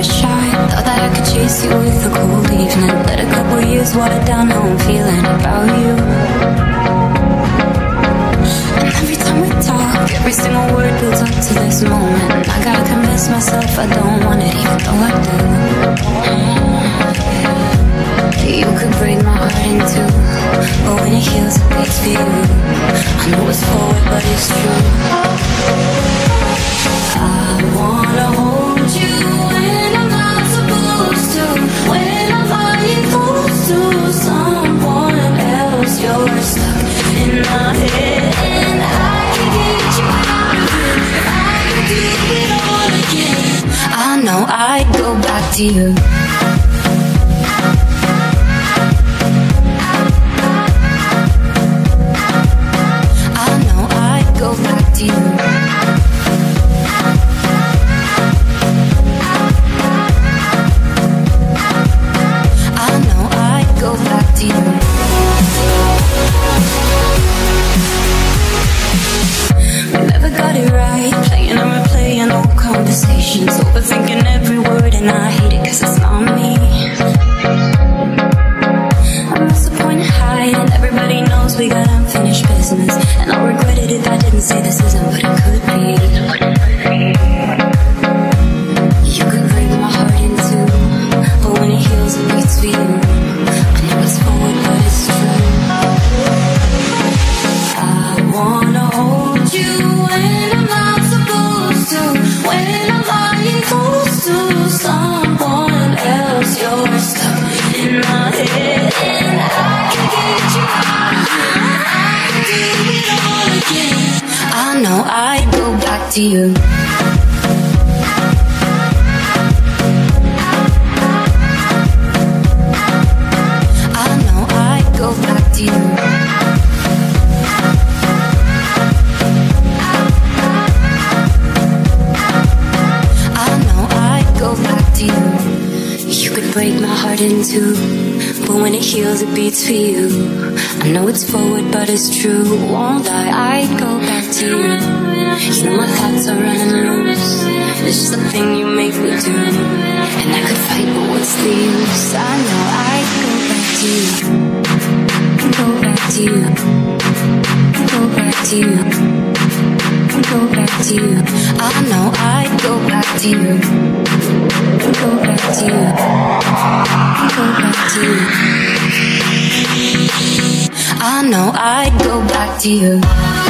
a shot. Thought that I could chase you with a cold evening. Let a couple years water down how I'm feeling about you. And every time we talk, every single word builds up to this moment. I gotta convince myself I don't want it, even though I do. You could break my heart in two, but when it heals, it beats for you. I know it's forward, but it's true. I wanna hold you when I'm not supposed to, when I'm lying close to someone else. You're stuck in my head, and I can get you out of it. I could do it all again. I know I'd go back to you. Overthinking every word and I hate it cause it's not me. I'm not the point of hiding, everybody knows we got unfinished business. And I'll regret it if I didn't say this isn't what it could be. You could break my heart in two, but when it heals it beats for you. I know it's forward but it's true. I wanna hold you when I'm not supposed to, when I'm lying close to someone else. You're stuck in my head, and I can get you out of it. I can do it all again. I know I'd go back to you. I know I'd go back to you. You could break my heart in two, but when it heals it beats for you. I know it's forward but it's true. Won't I'd go back to you. You know my thoughts are running loose. It's just a thing you make me do. And I could fight but what's the use. I know I'd go back to you. Go back to you. Go back to you. Go back to you. I know I'd go back to you. Go back to you. Go back to you. I know I'd go back to you.